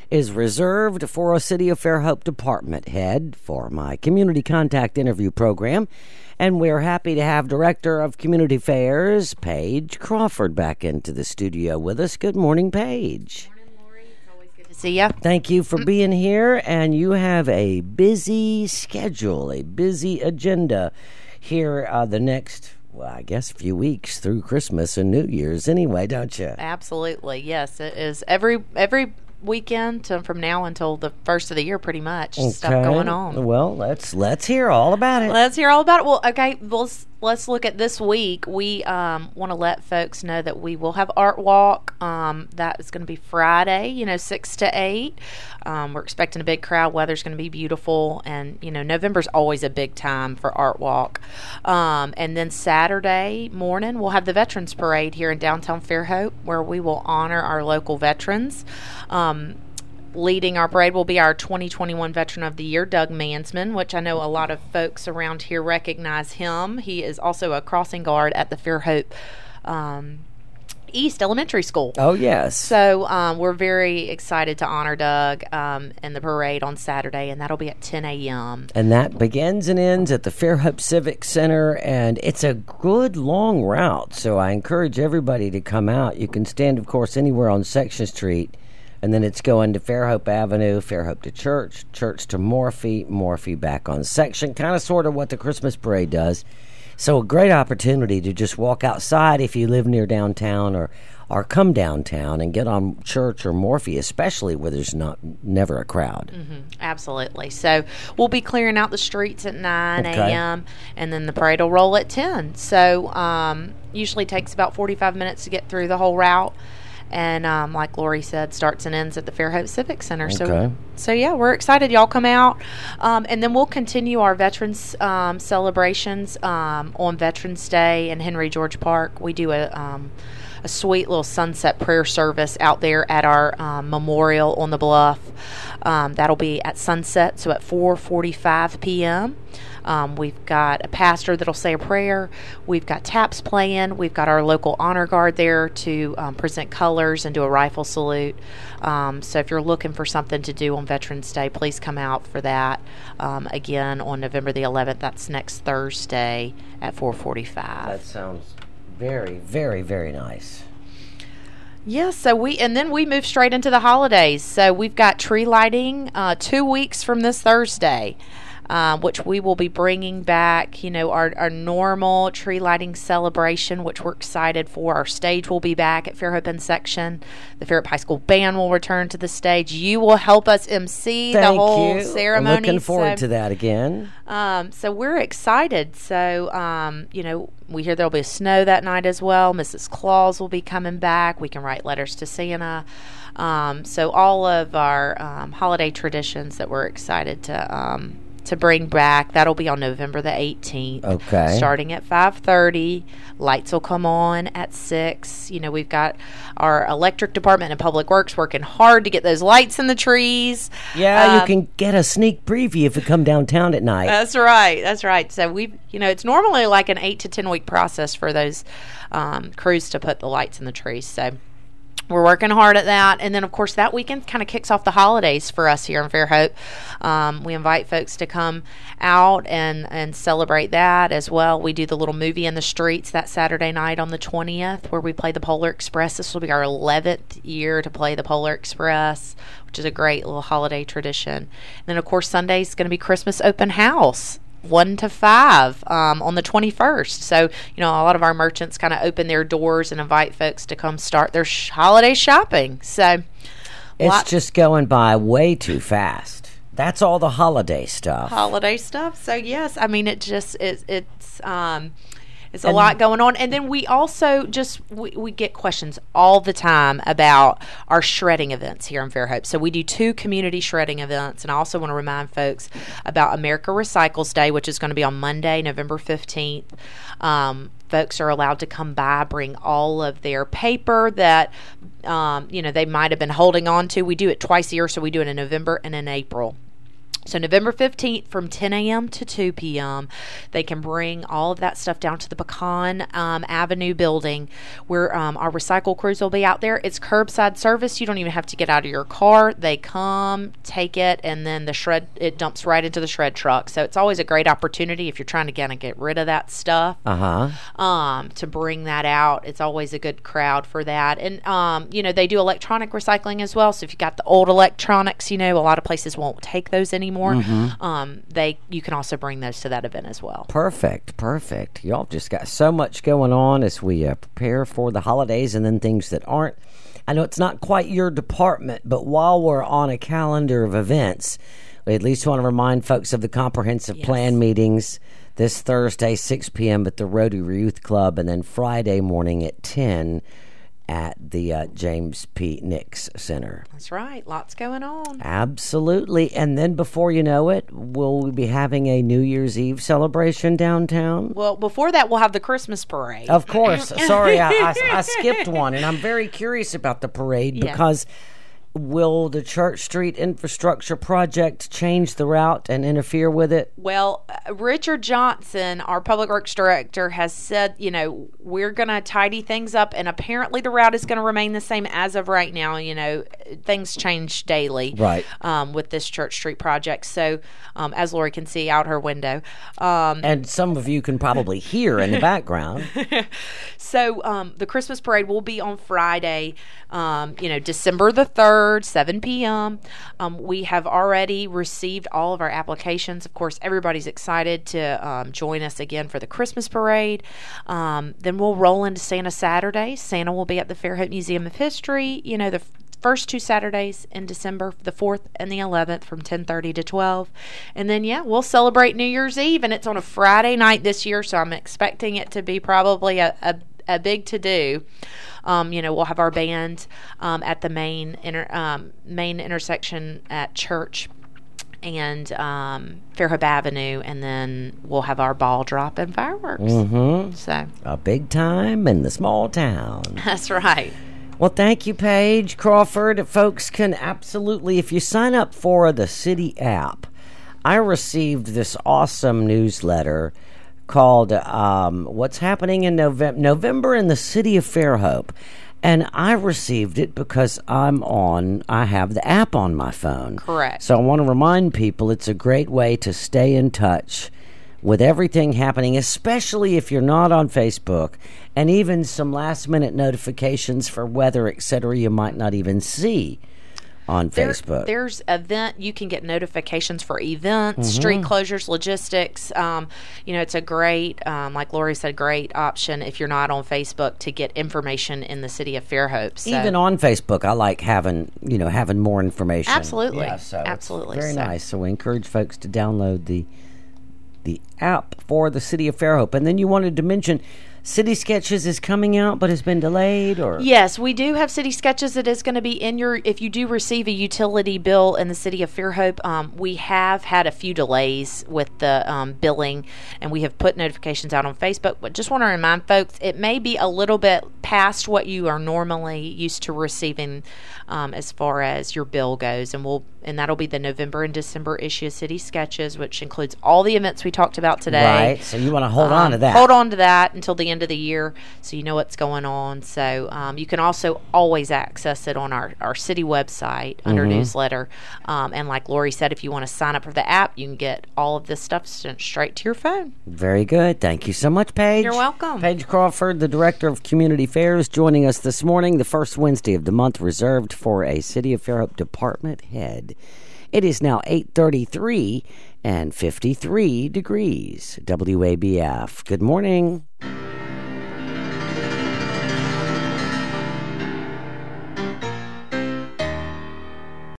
is reserved for a City of Fairhope department head for my community contact interview program. And we're happy to have Director of Community Affairs, Paige Crawford, back into the studio with us. Good morning, Paige. Good morning, Lori. It's always good to see you. Thank you for being here. And you have a busy schedule, a busy agenda here the next, well, I guess, few weeks through Christmas and New Year's anyway, don't you? Absolutely. Yes, it is every weekend from now until the first of the year, pretty much. Okay. Stuff going on. Well, let's hear all about it. Let's hear all about it. Well, okay, let's look at this week. We want to let folks know that we will have Art Walk. That is going to be Friday, 6 to 8. We're expecting a big crowd. Weather's going to be beautiful. And, November's always a big time for Art Walk. And then Saturday morning, we'll have the Veterans Parade here in downtown Fairhope, where we will honor our local veterans. Leading our parade will be our 2021 Veteran of the Year, Doug Mansman, which I know a lot of folks around here recognize him. He is also a crossing guard at the Fairhope East Elementary School. Oh, yes. So we're very excited to honor Doug in the parade on Saturday, and that'll be at 10 a.m. And that begins and ends at the Fairhope Civic Center, and it's a good long route, so I encourage everybody to come out. You can stand, of course, anywhere on Section Street, and then it's going to Fairhope Avenue, Fairhope to Church, Church to Morphy, Morphy back on Section, kind of sort of what the Christmas parade does. So a great opportunity to just walk outside if you live near downtown or come downtown and get on Church or Morphy, especially where there's never a crowd. Mm-hmm. Absolutely. So we'll be clearing out the streets at 9 a.m. and then the parade will roll at 10. So usually takes about 45 minutes to get through the whole route. And like Lori said, starts and ends at the Fairhope Civic Center. Okay. So yeah, we're excited. Y'all come out. And then we'll continue our Veterans celebrations on Veterans Day in Henry George Park. We do a sweet little sunset prayer service out there at our memorial on the bluff. That'll be at sunset, so at 4:45 p.m. We've got a pastor that'll say a prayer. We've got taps playing. We've got our local honor guard there to present colors and do a rifle salute. So if you're looking for something to do on Veterans Day, please come out for that. Again, on November the 11th, that's next Thursday at 4:45. That sounds very, very, very nice. Yes, so then we move straight into the holidays. So we've got tree lighting 2 weeks from this Thursday. Which we will be bringing back, our normal tree lighting celebration, which we're excited for. Our stage will be back at Fairhope in Section. The Fairhope High School Band will return to the stage. You will help us MC the whole ceremony. I'm looking forward to that again. So we're excited. So, we hear there'll be snow that night as well. Mrs. Claus will be coming back. We can write letters to Santa. So all of our holiday traditions that we're excited to bring back. That'll be on November the 18th. Okay. Starting at 5:30. Lights will come on at 6. We've got our electric department and Public Works working hard to get those lights in the trees. Yeah, you can get a sneak preview if you come downtown at night. That's right. So it's normally like an 8 to 10 week process for those crews to put the lights in the trees. So we're working hard at that. And then, of course, that weekend kind of kicks off the holidays for us here in Fairhope. We invite folks to come out and celebrate that as well. We do the little movie in the streets that Saturday night on the 20th where we play the Polar Express. This will be our 11th year to play the Polar Express, which is a great little holiday tradition. And then, of course, Sunday's going to be Christmas open house. 1 to 5 on the 21st. So, a lot of our merchants kind of open their doors and invite folks to come start their holiday shopping. So, it's just going by way too fast. That's all the holiday stuff. So, yes, I mean, it's a lot going on. And then we also we get questions all the time about our shredding events here in Fairhope. So we do 2 community shredding events. And I also want to remind folks about America Recycles Day, which is going to be on Monday, November 15th. Folks are allowed to come by, bring all of their paper that, they might have been holding on to. We do it twice a year, so we do it in November and in April. So November 15th from 10 a.m. to 2 p.m., they can bring all of that stuff down to the Pecan Avenue building where our recycle crews will be out there. It's curbside service. You don't even have to get out of your car. They come, take it, and then it dumps right into the shred truck. So it's always a great opportunity if you're trying to get rid of that stuff. To bring that out. It's always a good crowd for that. And, they do electronic recycling as well. So if you've got the old electronics, a lot of places won't take those anymore. You can also bring those to that event as well. Perfect. Y'all just got so much going on as we prepare for the holidays and then things that aren't. I know it's not quite your department, but while we're on a calendar of events, we at least want to remind folks of the comprehensive plan meetings this Thursday, 6 p.m. at the Rotary Youth Club, and then Friday morning at 10 at the James P. Nix Center. That's right. Lots going on. Absolutely. And then before you know it, we'll be having a New Year's Eve celebration downtown. Well, before that, we'll have the Christmas parade. Of course. Sorry, I skipped one. And I'm very curious about the parade because will the Church Street infrastructure project change the route and interfere with it? Well, Richard Johnson, our public works director, has said, we're going to tidy things up, and apparently the route is going to remain the same as of right now. Things change daily with this Church Street project. So, as Lori can see out her window. And some of you can probably hear in the background. So, the Christmas parade will be on Friday, December the 3rd. 7 p.m. We have already received all of our applications. Of course, everybody's excited to join us again for the Christmas parade. Then we'll roll into Santa Saturday. Santa will be at the Fairhope Museum of History, the first 2 Saturdays in December, the 4th and the 11th from 10:30 to 12. And then, we'll celebrate New Year's Eve, and it's on a Friday night this year, so I'm expecting it to be probably a big to-do. We'll have our band at the main intersection at Church and Fairhope Avenue, and then we'll have our ball drop and fireworks. So a big time in the small town. That's right. Well, thank you, Paige Crawford. Folks can absolutely, if you sign up for the City app, I received this awesome newsletter called What's Happening in November in the City of Fairhope. And I received it because I have the app on my phone. Correct. So I want to remind people it's a great way to stay in touch with everything happening, especially if you're not on Facebook, and even some last-minute notifications for weather, etc. you might not even see on Facebook. There's you can get notifications for events, street closures, logistics. It's a great, like Lori said, great option if you're not on Facebook to get information in the city of Fairhope. So. Even on Facebook, I like having more information. Absolutely. Yeah, so absolutely. Very nice. So we encourage folks to download the app for the city of Fairhope. And then you wanted to mention City Sketches is coming out but has been delayed, or? Yes, we do have City Sketches that is going to be in if you do receive a utility bill in the city of Fairhope, we have had a few delays with the billing, and we have put notifications out on Facebook, but just want to remind folks, it may be a little bit past what you are normally used to receiving as far as your bill goes, and that'll be the November and December issue of City Sketches, which includes all the events we talked about today. Right, so you want to hold on to that. Hold on to that until the end of the year so you know what's going on. So you can also always access it on our city website under newsletter. And like Lori said, if you want to sign up for the app, you can get all of this stuff sent straight to your phone. Very good. Thank you so much, Paige. You're welcome. Paige Crawford, the Director of Community Affairs, joining us this morning, the first Wednesday of the month, reserved for a City of Fairhope department head. It is now 8:33 and 53 degrees. WABF. Good morning.